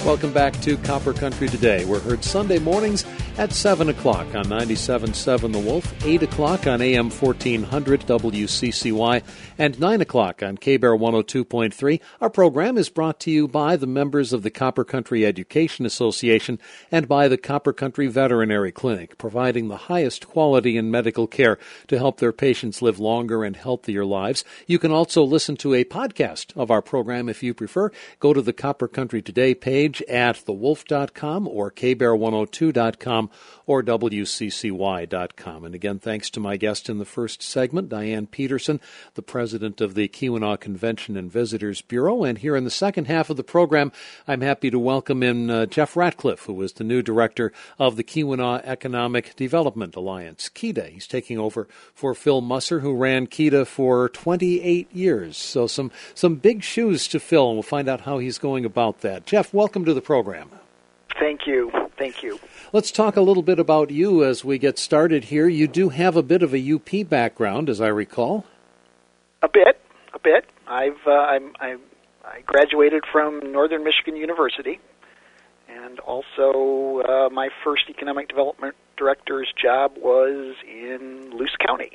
Welcome back to Copper Country Today. We're heard Sunday mornings at 7 o'clock on 97.7 The Wolf, 8 o'clock on AM 1400 WCCY, and 9 o'clock on KBER 102.3. Our program is brought to you by the members of the Copper Country Education Association and by the Copper Country Veterinary Clinic, providing the highest quality in medical care to help their patients live longer and healthier lives. You can also listen to a podcast of our program if you prefer. Go to the Copper Country Today page at thewolf.com or kbear102.com or wccy.com. And again, thanks to my guest in the first segment, Diane Peterson, the president of the Keweenaw Convention and Visitors Bureau. And here in the second half of the program, I'm happy to welcome in Jeff Ratcliffe, who is the new director of the Keweenaw Economic Development Alliance, KEDA. He's taking over for Phil Musser, who ran KEDA for 28 years. So some big shoes to fill, and we'll find out how he's going about that. Jeff, welcome to the program. Thank you. Thank you. Let's talk a little bit about you as we get started here. You do have a bit of a UP background, as I recall. A bit. I graduated from Northern Michigan University, and also my first economic development director's job was in Luce County.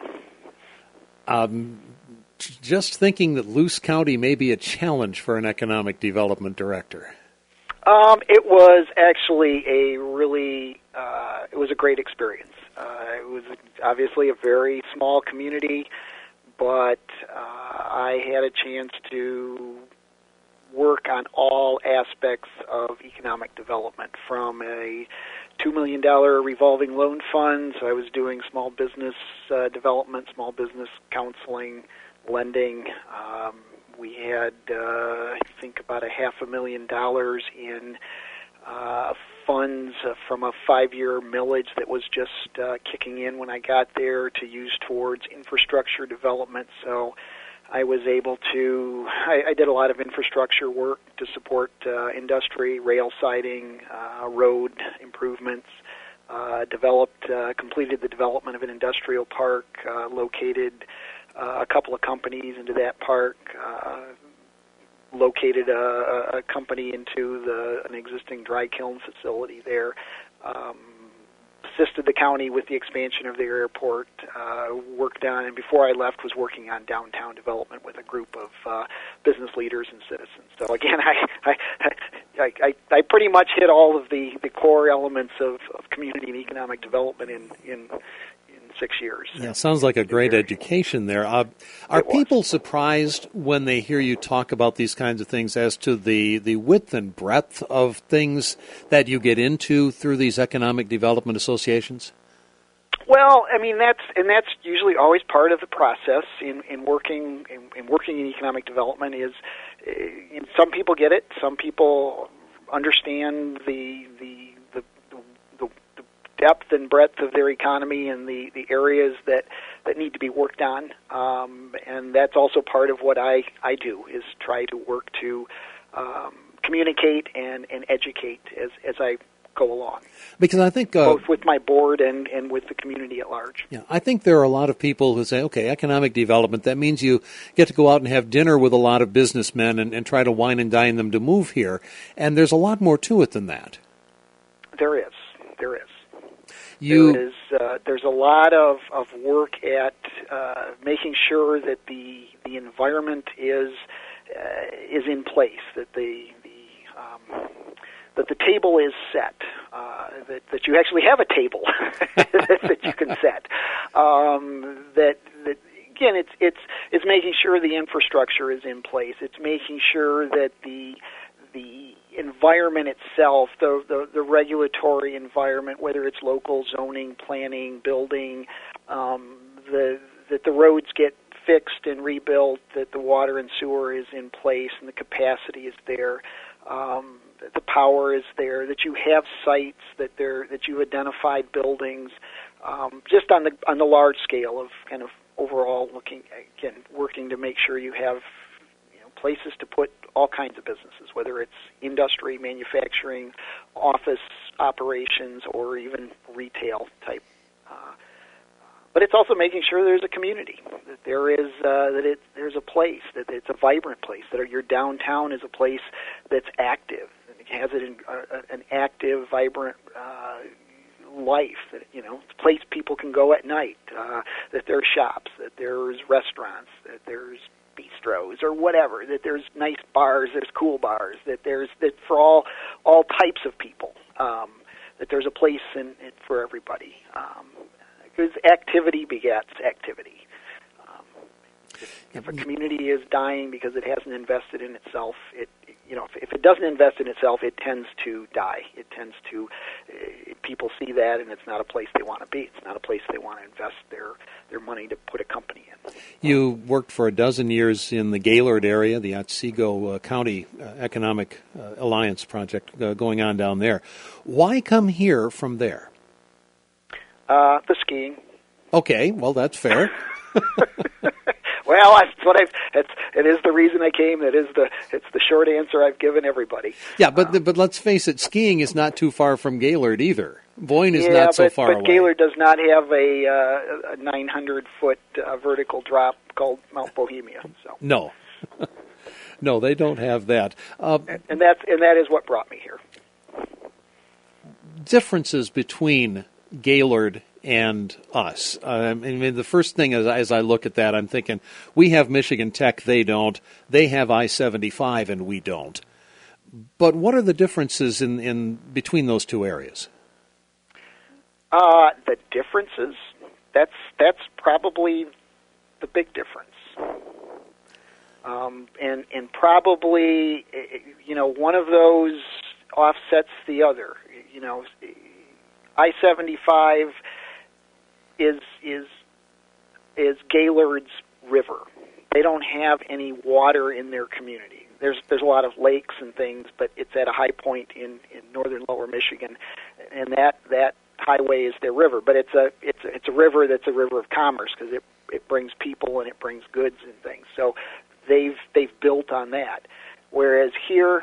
Just thinking that Luce County may be a challenge for an economic development director. It was actually it was a great experience. It was obviously a very small community, but I had a chance to work on all aspects of economic development, from a $2 million revolving loan fund. So I was doing small business development, small business counseling, lending. We had, I think, about $500,000 in funds from a 5-year millage that was just kicking in when I got there to use towards infrastructure development. So I was able to, I did a lot of infrastructure work to support industry, rail siding, road improvements, completed the development of an industrial park, located a couple of companies into that park, located a company into an existing dry kiln facility there, assisted the county with the expansion of their airport, worked on, and before I left was working on downtown development with a group of business leaders and citizens. So again, I pretty much hit all of the core elements of community and economic development in 6 years. Yeah, sounds like a great education there. Are people surprised when they hear you talk about these kinds of things as to the width and breadth of things that you get into through these economic development associations? Well, I mean, that's usually always part of the process in working in economic development. Is some people get it, some people understand the depth and breadth of their economy and the areas that need to be worked on. And that's also part of what I do, is try to work to communicate and educate as I go along. Because I think both with my board and with the community at large. Yeah, I think there are a lot of people who say, okay, economic development, that means you get to go out and have dinner with a lot of businessmen and try to wine and dine them to move here. And there's a lot more to it than that. There is. There's a lot of work at making sure that the environment is in place, that the table is set, that you actually have a table that you can set. That again, it's making sure the infrastructure is in place. It's making sure that the environment itself, the regulatory environment, whether it's local zoning, planning, building, that the roads get fixed and rebuilt, that the water and sewer is in place and the capacity is there, that the power is there, that you have sites, that you identified buildings, just on the large scale of kind of overall working to make sure you have places to put all kinds of businesses, whether it's industry, manufacturing, office operations, or even retail type. But it's also making sure there's a community, that there's a place, that it's a vibrant place, that your downtown is a place that's active. And has it in an active, vibrant life. That it's a place people can go at night. That there's shops, that there's restaurants, that there's bistros or whatever. That there's nice bars, there's cool bars. That for all types of people. That there's a place for everybody. Because activity begets activity. If a community is dying because it hasn't invested in itself, if it doesn't invest in itself, it tends to die. It tends to, people see that, and it's not a place they want to be. It's not a place they want to invest their money to put a company in. You worked for 12 years in the Gaylord area, the Otsego County Economic Alliance project going on down there. Why come here from there? The skiing. Okay, well, that's fair. Well, it is the reason I came. It's the short answer I've given everybody. Yeah, but let's face it, skiing is not too far from Gaylord either. Boyne is not so far away. But Gaylord does not have a 900-foot vertical drop called Mount Bohemia. So. No, no, they don't have that. And that is what brought me here. Differences between Gaylord and us. I mean, the first thing as I look at that, I'm thinking, we have Michigan Tech, they don't. They have I-75, and we don't. But what are the differences in between those two areas? The differences, that's probably the big difference. And probably, one of those offsets the other. I-75 is Gaylord's river. They don't have any water in their community. There's a lot of lakes and things, but it's at a high point in northern Lower Michigan, and that highway is their river. But it's a river that's a river of commerce because it brings people and it brings goods and things. So they've built on that. Whereas here,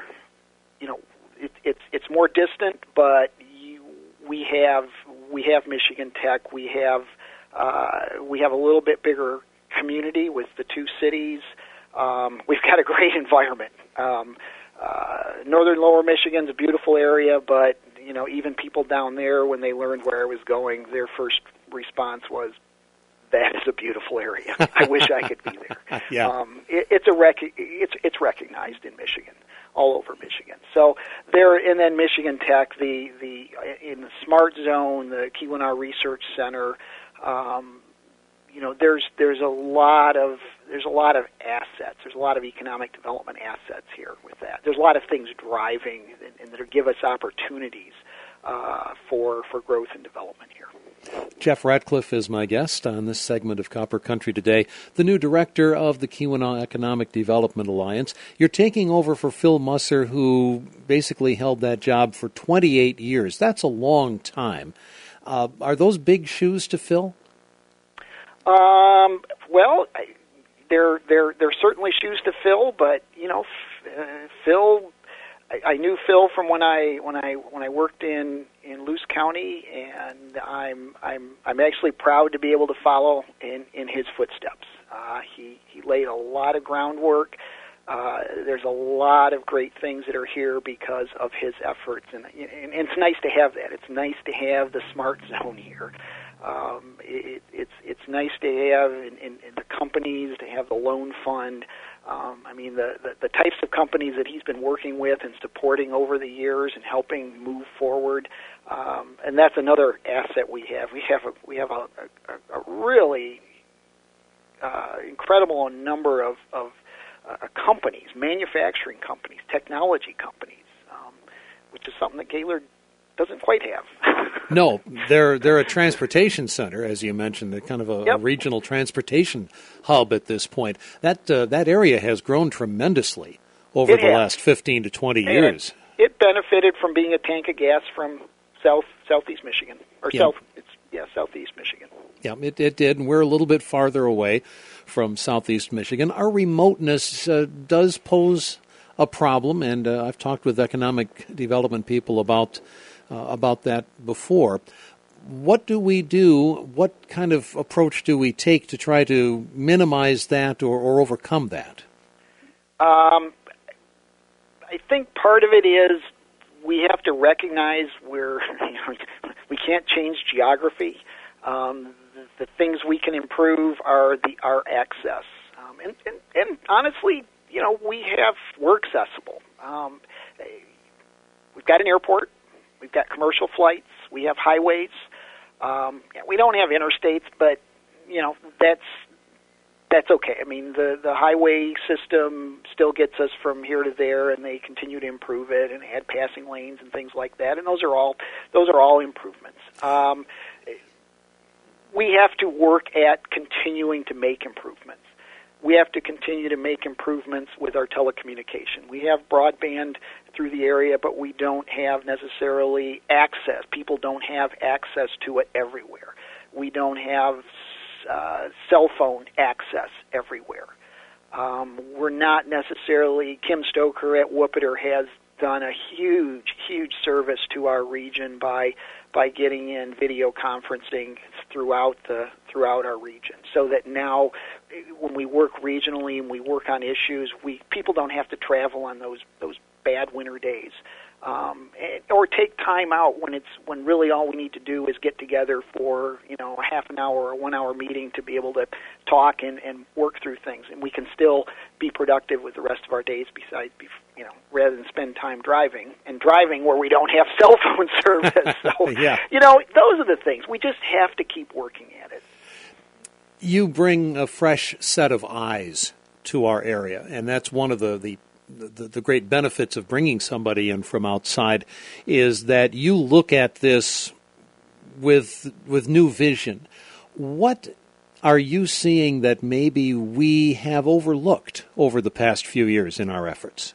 it's more distant, but we have Michigan Tech. We have a little bit bigger community with the two cities. We've got a great environment. Northern Lower Michigan's a beautiful area, but even people down there, when they learned where I was going, their first response was, "That is a beautiful area. I wish I could be there." Yeah. It's recognized in Michigan, all over Michigan. So there, and then Michigan Tech, in the Smart Zone, the Keweenaw Research Center. There's a lot of assets. There's a lot of economic development assets here with that. There's a lot of things driving and that give us opportunities for growth and development here. Jeff Ratcliffe is my guest on this segment of Copper Country Today, the new director of the Keweenaw Economic Development Alliance. You're taking over for Phil Musser, who basically held that job for 28 years. That's a long time. Are those big shoes to fill? Well, they're certainly shoes to fill, but Phil. I knew Phil from when I worked in Luce County, and I'm actually proud to be able to follow in his footsteps. He laid a lot of groundwork. There's a lot of great things that are here because of his efforts, and it's nice to have that. It's nice to have the Smart Zone here. It's nice to have in the companies, to have the loan fund. The types of companies that he's been working with and supporting over the years and helping move forward, and that's another asset we have. We have a really incredible number of companies, manufacturing companies, technology companies, which is something that Gaylord doesn't quite have. No, they're a transportation center, as you mentioned. They're kind of a regional transportation hub at this point. That area has grown tremendously over the last 15 to 20 years. It benefited from being a tank of gas from southeast Michigan, southeast Michigan. Yeah, it did, and we're a little bit farther away from southeast Michigan. Our remoteness does pose a problem, and I've talked with economic development people about that before. What do we do? What kind of approach do we take to try to minimize that or overcome that? I think part of it is we have to recognize we can't change geography. The things we can improve are our access, and honestly, we're accessible. We've got an airport, we've got commercial flights, we have highways. We don't have interstates, but that's okay. I mean, the highway system still gets us from here to there, and they continue to improve it and add passing lanes and things like that. And those are all improvements. We have to work at continuing to make improvements. We have to continue to make improvements with our telecommunication. We have broadband through the area, but we don't have necessarily access. People don't have access to it everywhere. We don't have cell phone access everywhere. We're not necessarily, Kim Stoker at Wupperter has done a huge service to our region by getting in video conferencing throughout our region, so that now when we work regionally and we work on issues, people don't have to travel on those bad winter days, or take time out when really all we need to do is get together for a half an hour or a 1 hour meeting to be able to talk and work through things, and we can still be productive with the rest of our days besides rather than spend time driving where we don't have cell phone service. So yeah. Those are the things. We just have to keep working at it. You bring a fresh set of eyes to our area, and that's one of the great benefits of bringing somebody in from outside, is that you look at this with new vision. What are you seeing that maybe we have overlooked over the past few years in our efforts?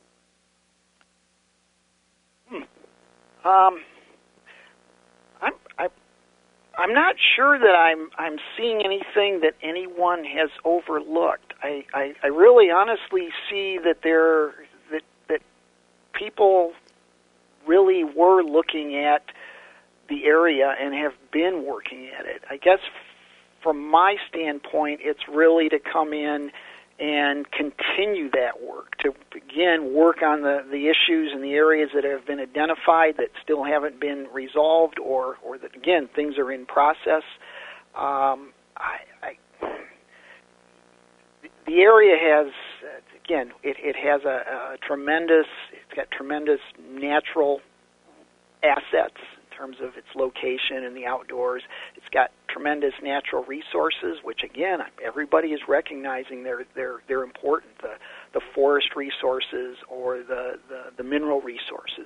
I'm not sure that I'm seeing anything that anyone has overlooked. I really honestly see that that people really were looking at the area and have been working at it. I guess from my standpoint, it's really to come in and continue that work, to again work on the issues and the areas that have been identified that still haven't been resolved, or that again things are in process. The area has, again, it has it's got tremendous natural assets in terms of its location and the outdoors. It's got tremendous natural resources, which again everybody is recognizing they're important. The forest resources or the mineral resources.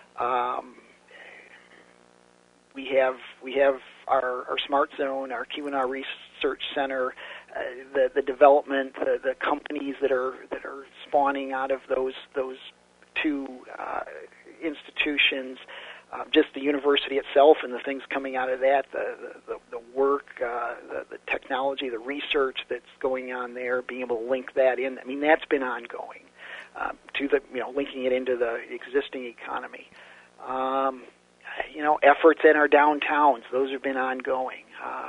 We have our Smart Zone, our Keweenaw Research Center, the development, the companies that are spawning out of those two institutions. Just the university itself and the things coming out of that, the work, the technology, the research that's going on there, being able to link that in. I mean, that's been ongoing to linking it into the existing economy. Efforts in our downtowns, those have been ongoing.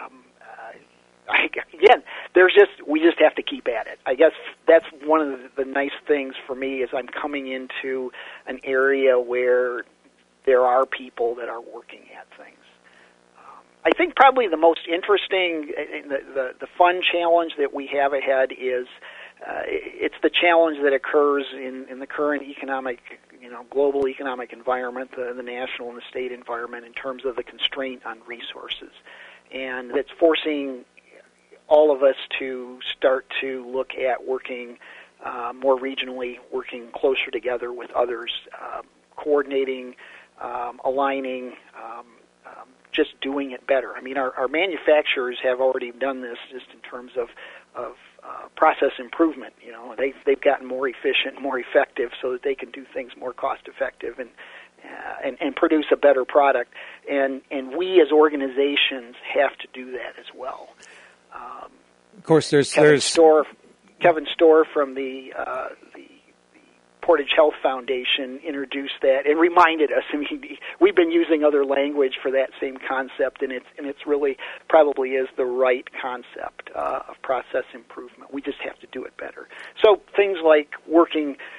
Again, we just have to keep at it. I guess that's one of the nice things for me is I'm coming into an area where there are people that are working at things. I think probably the most interesting, the fun challenge that we have ahead is it's the challenge that occurs in the current economic, global economic environment, the national and the state environment, in terms of the constraint on resources, and it's forcing all of us to start to look at working more regionally, working closer together with others, coordinating. Aligning, just doing it better. I mean, our manufacturers have already done this just in terms of process improvement. They've gotten more efficient, more effective, so that they can do things more cost effective and produce a better product. And we as organizations have to do that as well. Of course, there's Kevin Storr from the Portage Health Foundation introduced that and reminded us. I mean, we've been using other language for that same concept, and it's really probably is the right concept of process improvement. We just have to do it better. So things like working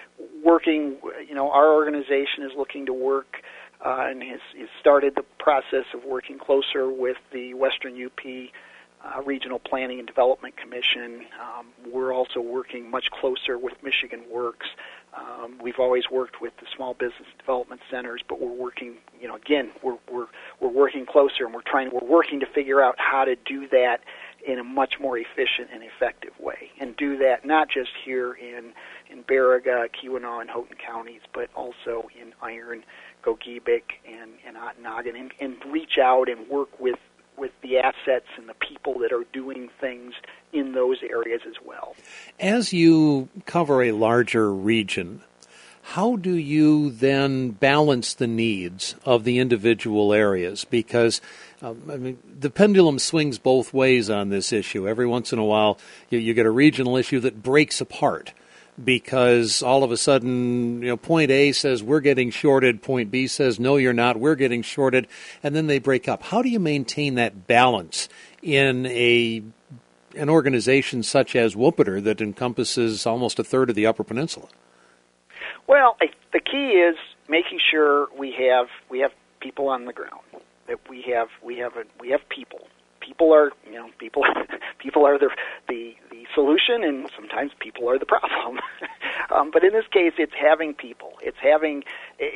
working, our organization is looking to work and has started the process of working closer with the Western UP Regional Planning and Development Commission. We're also working much closer with Michigan Works. We've always worked with the small business development centers, but we're working, again, we're working closer, and we're working to figure out how to do that in a much more efficient and effective way, and do that not just here in Baraga, Keweenaw, and Houghton counties, but also in Iron, Gogebic, and Ontonagon, and reach out and work with the assets and the people that are doing things in those areas as well. As you cover a larger region, how do you then balance the needs of the individual areas? Because the pendulum swings both ways on this issue. Every once in a while, you get a regional issue that breaks apart because all of a sudden, point A says we're getting shorted, point B says no, you're not, we're getting shorted, and then they break up. How do you maintain that balance in an organization such as Wupperter that encompasses almost a third of the Upper Peninsula? Well, the key is making sure we have people on the ground. That we have people. People are people are the solution, and sometimes people are the problem. But in this case, it's having people. It's having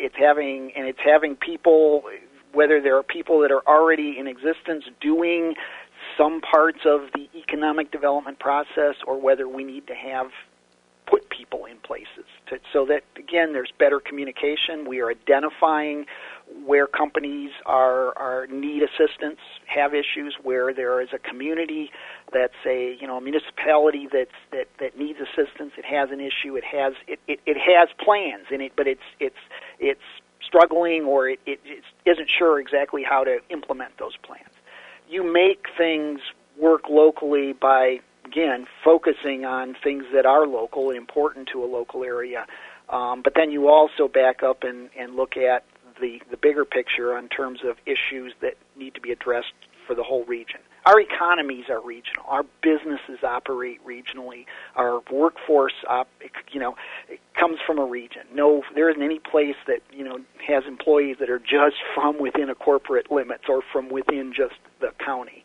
people. Whether there are people that are already in existence doing some parts of the economic development process, or whether we need to put people in places so that, again, there's better communication. We are identifying where companies need assistance, have issues, where there is a community that's a municipality that needs assistance. It has an issue. It has plans in it, but it's struggling, or it isn't sure exactly how to implement those plans. You make things work locally by, again, focusing on things that are local and important to a local area. But then you also back up and look at the bigger picture in terms of issues that need to be addressed for the whole region. Our economies are regional. Our businesses operate regionally. Our workforce, it comes from a region. No, there isn't any place that has employees that are just from within a corporate limits or from within just the county.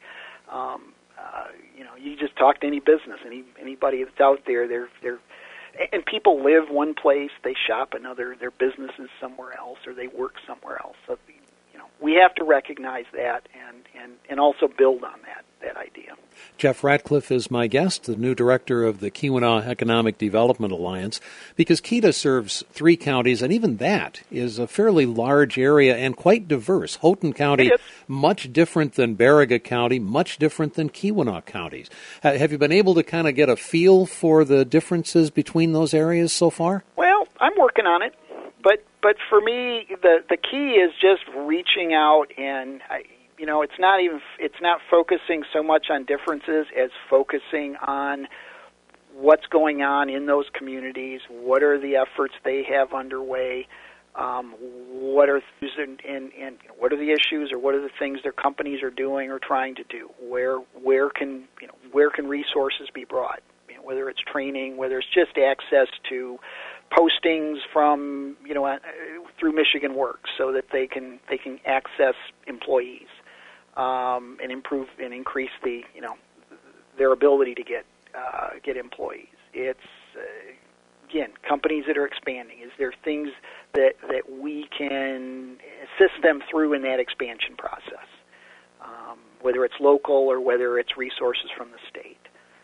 You just talk to any business, anybody that's out there. And people live one place, they shop another, their business is somewhere else, or they work somewhere else. So, we have to recognize that and also build on that idea. Jeff Ratcliffe is my guest, the new director of the Keweenaw Economic Development Alliance, because KEDA serves 3 counties, and even that is a fairly large area and quite diverse. Houghton County, much different than Baraga County, much different than Keweenaw counties. Have you been able to kind of get a feel for the differences between those areas so far? Well, I'm working on it, but for me, the key is just reaching out and it's not focusing so much on differences as focusing on what's going on in those communities, what are the efforts they have underway, what are what are the issues, or what are the things their companies are doing or trying to do, where can resources be brought, whether it's training, whether it's just access to postings from through Michigan Works so that they can access employees. And improve and increase their ability to get employees. It's again, companies that are expanding. Is there things that we can assist them through in that expansion process, whether it's local or whether it's resources from the state?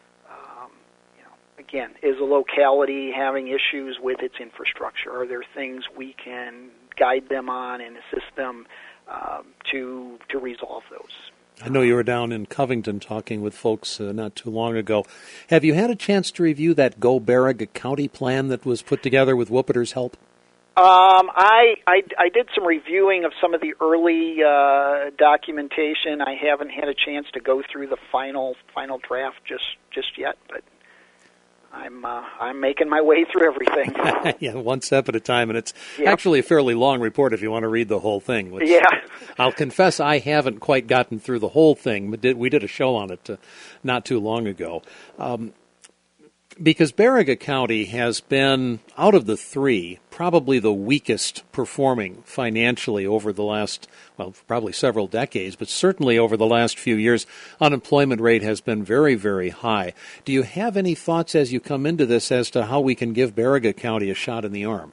Again, is a locality having issues with its infrastructure? Are there things we can guide them on and assist them to resolve those? I know you were down in Covington talking with folks not too long ago. Have you had a chance to review that Go Baraga County plan that was put together with Wupperter's help? I did some reviewing of some of the early documentation. I haven't had a chance to go through the final draft just yet, but I'm making my way through everything. Yeah, one step at a time, and it's actually a fairly long report if you want to read the whole thing. Which I'll confess I haven't quite gotten through the whole thing, but we did a show on it not too long ago. Because Baraga County has been, out of the three, probably the weakest performing financially over the last, well, probably several decades, but certainly over the last few years. Unemployment rate has been very, very high. Do you have any thoughts as you come into this as to how we can give Baraga County a shot in the arm?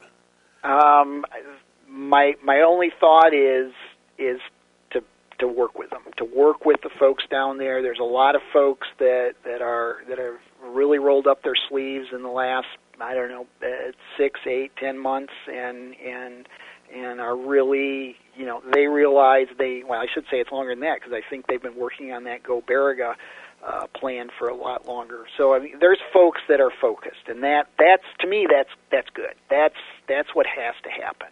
My only thought is to work with them, to work with the folks down there. There's a lot of folks that have really rolled up their sleeves in the last, 6, 8, 10 months, and are really, they realize I should say it's longer than that, because I think they've been working on that Go Baraga plan for a lot longer. So I mean, there's folks that are focused, and that's to me that's good. That's what has to happen.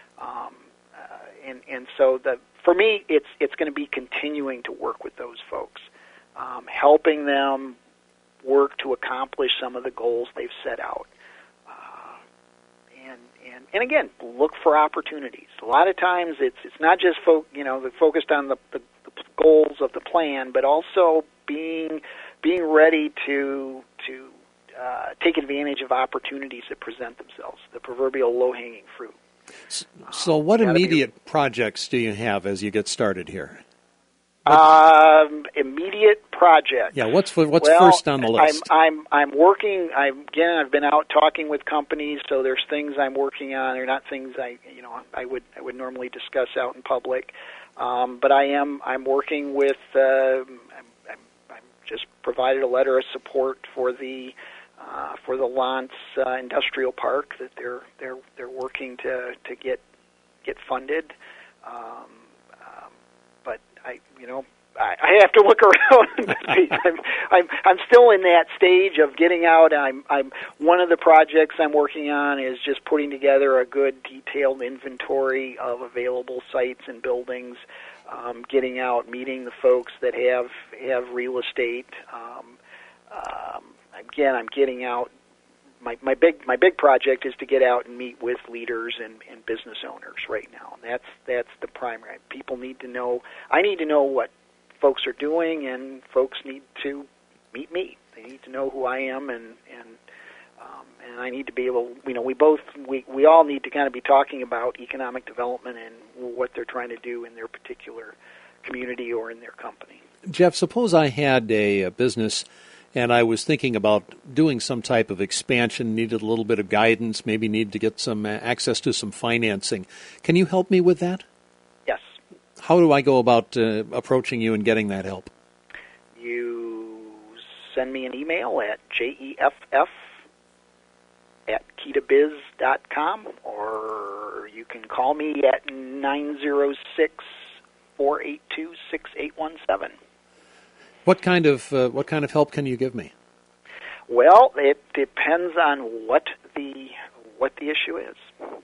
And so for me, it's going to be continuing to work with those folks, helping them work to accomplish some of the goals they've set out. And again, look for opportunities. A lot of times it's not just focused on the goals of the plan, but also being ready to take advantage of opportunities that present themselves, the proverbial low-hanging fruit. So what immediate projects do you have as you get started here? Immediate project. Yeah, what's first on the list? I'm working. I've been out talking with companies, so there's things I'm working on. They're not things I would normally discuss out in public, but I'm working with. I'm just provided a letter of support for the Lance Industrial Park that they're working to get funded. But I have to look around. I'm still in that stage of getting out. I'm one of the projects I'm working on is just putting together a good detailed inventory of available sites and buildings. Getting out, meeting the folks that have real estate. Again, I'm getting out. My big project is to get out and meet with leaders and business owners right now. And that's the primary. People need to know. I need to know what folks are doing, and folks need to meet me. They need to know who I am, and I need to be able. We all need to kind of be talking about economic development and what they're trying to do in their particular community or in their company. Jeff, suppose I had a business and I was thinking about doing some type of expansion, needed a little bit of guidance, maybe need to get some access to some financing. Can you help me with that? Yes. How do I go about approaching you and getting that help? You send me an email at jeff@kitabiz.com, or you can call me at 906-482-6817. What kind of help can you give me? Well, it depends on what the issue is.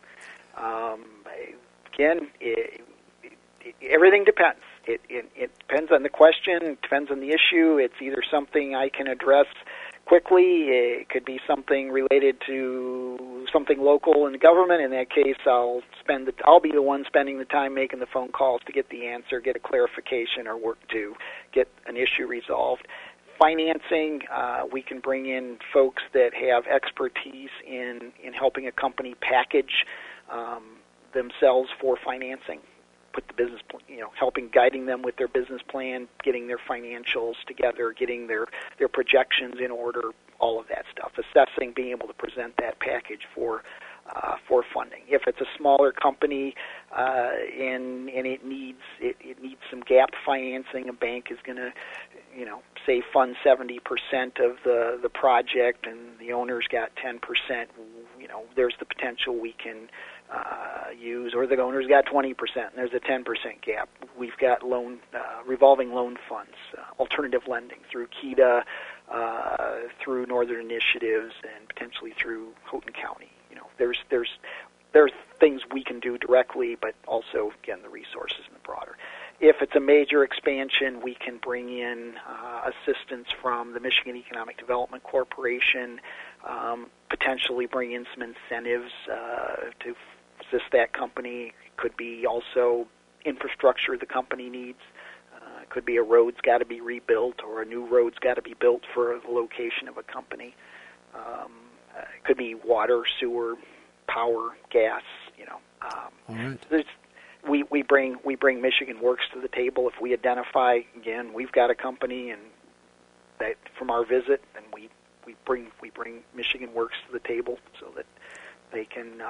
Again, everything depends. It depends on the question. It depends on the issue. It's either something I can address quickly. It could be something related to something local in the government. In that case, I'll be the one spending the time making the phone calls to get the answer, get a clarification, or work to get an issue resolved. Financing, we can bring in folks that have expertise in helping a company package themselves for financing. Put the business, guiding them with their business plan, getting their financials together, getting their projections in order, all of that stuff. Assessing, being able to present that package for funding. If it's a smaller company and it needs some gap financing, a bank is going to, say fund 70% of the project, and the owner's got 10%. There's the potential we can use, or the owner's got 20%, and there's a 10% gap. We've got revolving loan funds, alternative lending through KITA, through Northern Initiatives, and potentially through Houghton County. There's things we can do directly, but also, again, the resources in the broader. If it's a major expansion, we can bring in assistance from the Michigan Economic Development Corporation, potentially bring in some incentives to assist that company. It could be also infrastructure the company needs. It could be a road's got to be rebuilt, or a new road's got to be built for the location of a company. It could be water, sewer, power, gas. All right. We bring Michigan Works to the table. If we identify, again, we've got a company, and that from our visit, and we bring Michigan Works to the table so that they can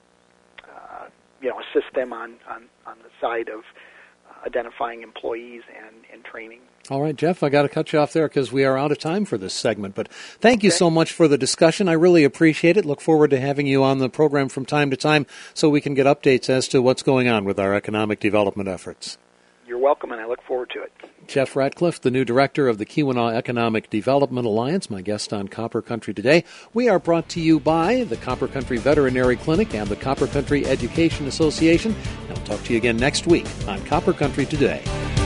assist them on the side of identifying employees and training. All right, Jeff, I got to cut you off there because we are out of time for this segment. But thank you so much for the discussion. I really appreciate it. Look forward to having you on the program from time to time so we can get updates as to what's going on with our economic development efforts. You're welcome, and I look forward to it. Jeff Ratcliffe, the new director of the Keweenaw Economic Development Alliance, my guest on Copper Country Today. We are brought to you by the Copper Country Veterinary Clinic and the Copper Country Education Association. And we'll talk to you again next week on Copper Country Today.